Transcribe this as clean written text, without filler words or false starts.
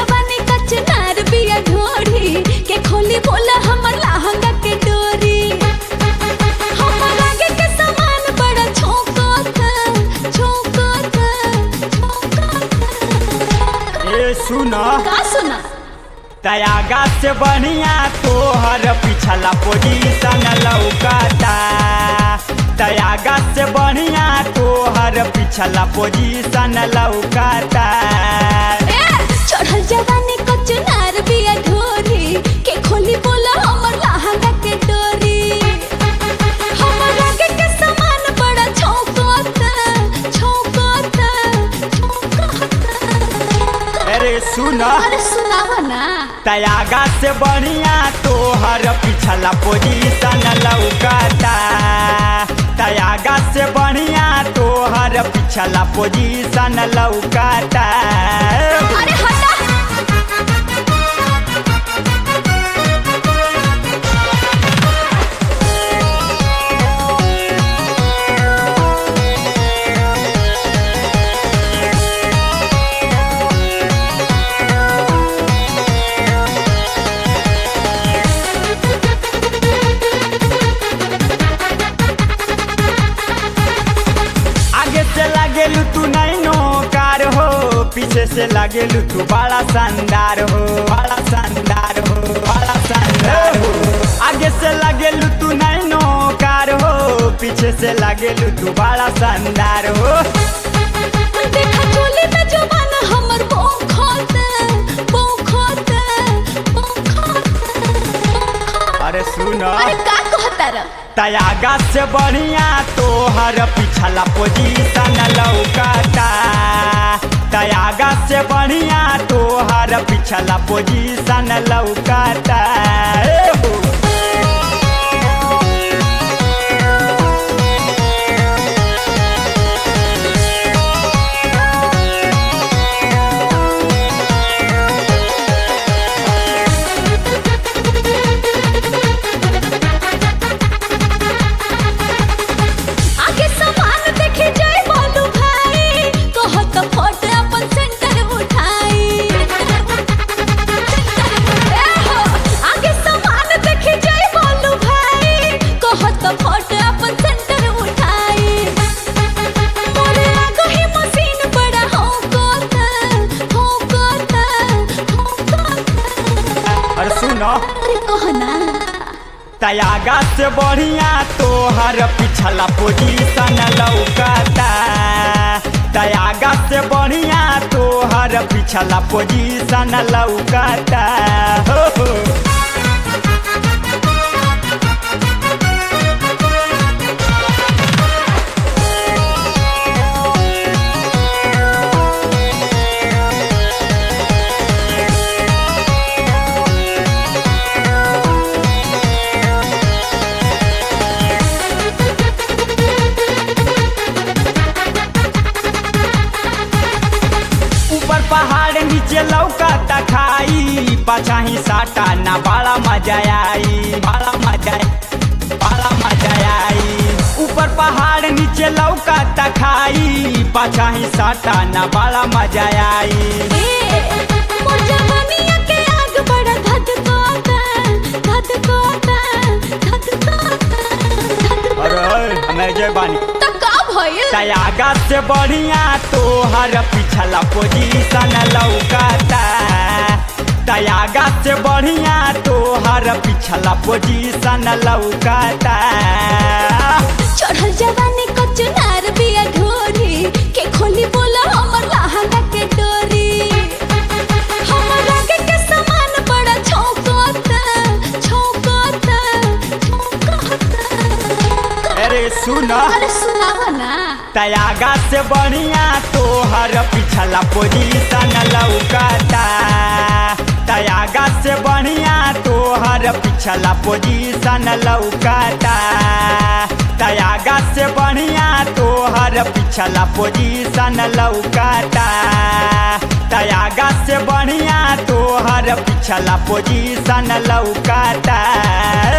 जवानी कचनार बिया ढोरी के खोली बोला हमर लहंगा के डोरी हमर आगे के सामान बड़ा छौंकता ए सुना का सुना तयागा से बढ़िया तोहर पिछला पोजीशन लौकता तयागा से बढ़िया तोहर पिछला पोजीशन लौकता चढ़ल जवानी कचनार बिया ढोरी के खोली बोला हमर लहंगा के डोरी हमर आगे के सामान बड़ा छौंकता अरे सुना अरे सुनावा ना तयागा से बढ़िया तोहर पिछला पोजीशन लौकता तयागा से बढ़िया तोहर पिछला पोजीशन लौकता अरे हटा तू नहीं नो कार हो पीछे से लागेलू तू बड़ा शानदार हो बड़ा शानदार हो बड़ा शानदार हो आगे से लागेलू तू नहीं नो कार हो पीछे से लागेलू तू बड़ा शानदार हो देखा चोली में जवान हमर अरे सुनो अरे का कहता रे तयागा से बढ़िया तोहर पिछला पोजीशन लौकता तयागा से बढ़िया तोहर पिछला पोजीशन लौकता तयागा से बढ़िया तोहर पिछला पोजीशन लौकता तयागा से बढ़िया तोहर पिछला पोजीशन लौकता पहाड़ नीचे लौकता खाई पछाही साटा ना बड़ा मजा आई बड़ा मजा आई ऊपर पहाड़ नीचे लौकता खाई पछाही साटा ना बड़ा मजा आई के आग बड़ा अरे हमें जय बानी तयागा से बढ़िया तोहर पिछला पोजीशन लौकता तयागा से बढ़िया तोहर पिछला पोजीशन लौकता चढ़ल जवानी कचनार बिया ढोरी के खोली बोला हमर लहंगा के डोरी हमर आगे के सामान बड़ा छौंकता अरे सुना अरे सुनावा ना तयागा से बढ़िया तोहर पिछला पोजीशन लौकता तयागा से बढ़िया तोहर पिछला पोजीशन लौकता तयागा से बढ़िया तोहर पिछला पोजीशन लौकता तयागा से बढ़िया तोहर पिछला पोजीशन लौकता।